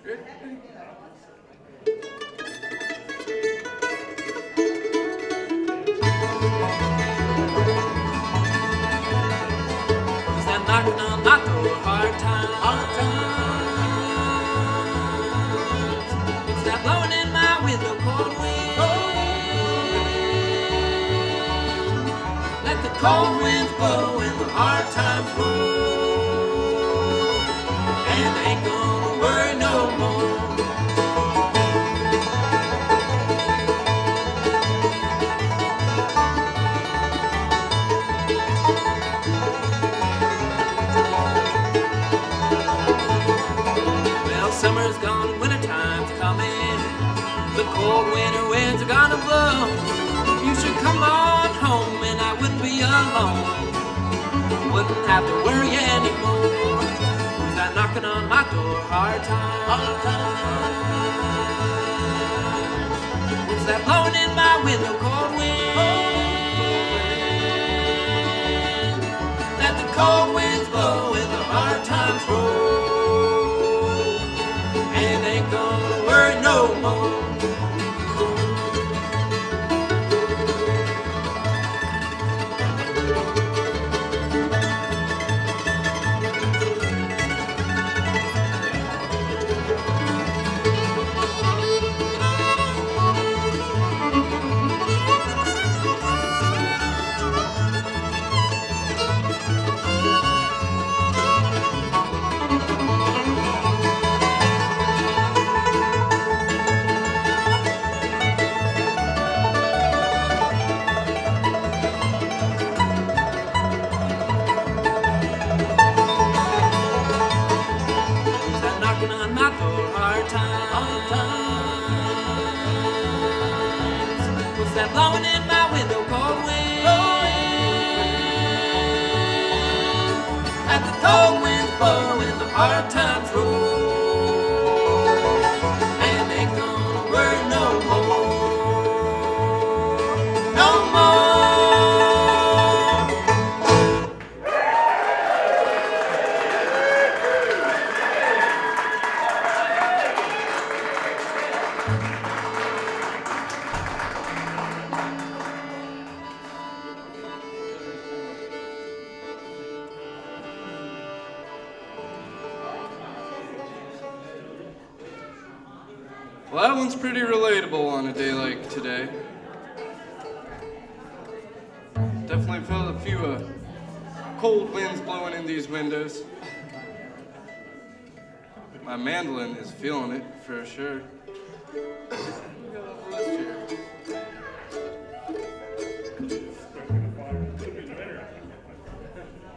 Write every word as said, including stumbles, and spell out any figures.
Who's that knocking on my door? Hard times. Hard times. It's that blowing in my window, cold wind. Let the cold winds blow and the hard times roll, and I ain't gonna worry no more. Well, summer's gone and winter time's coming. The cold winter winds are gonna blow. You should come on home and I wouldn't be alone. Wouldn't have to worry anymore. Who's that knocking on my door? Hard times. Hard times. What's that blowing in my window? Cold wind. Let the cold winds blow and the hard times roll, and ain't gonna worry no more. On my door, hard times. Hard times. What's that blowing in my window? Cold wind. Let the cold winds blow and the hard times roll, and ain't gonna worry no more. No more. Well, that one's pretty relatable on a day like today. Definitely felt a few uh, cold winds blowing in these windows. My mandolin is feeling it for sure.